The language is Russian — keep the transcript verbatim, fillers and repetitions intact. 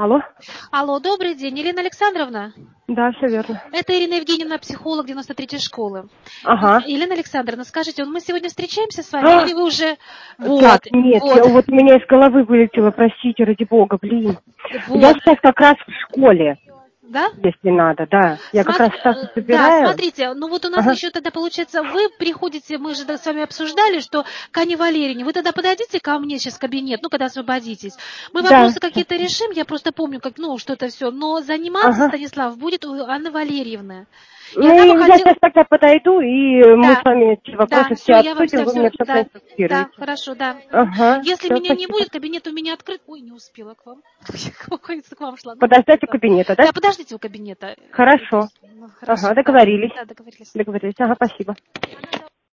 Алло. Алло, добрый день, Елена Александровна? Да, все верно. Это Ирина Евгеньевна, психолог девяносто третьей школы. Ага. Елена Александровна, скажите, мы сегодня встречаемся с вами, А! или вы уже... Так, Вот, нет, вот, я, вот у меня из головы вылетело, простите, ради бога, блин. Я вот, сейчас как раз в школе, да? если надо, да. Я как Смотри, раз Стаса э, да, собираю. смотрите, ну вот у нас Ага. еще тогда получается, вы приходите, мы же с вами обсуждали, что к Ане Валерьевне, вы тогда подойдите ко мне сейчас в кабинет, ну, когда освободитесь. Мы Да. вопросы какие-то решим, я просто помню, как, ну, что это все, но заниматься, Ага. Станислав, будет у Анны Валерьевны. И она бы Ну, и я хотела... сейчас тогда подойду, и мы Да, с вами эти да, вопросы все все, я вам обсудим, вся, вы все, мне все да, да, проинструктируете. хорошо, да. Мгм. Ага, Если все, меня не спасибо. будет, кабинет у меня открыт. Ой, не успела к вам. К вам шла. Ну, Подождать у да. кабинета, да? Да, подождите у кабинета. Хорошо. Ну, Ага, хорошо, да. договорились. Да, договорились. Договорились. Ага, спасибо.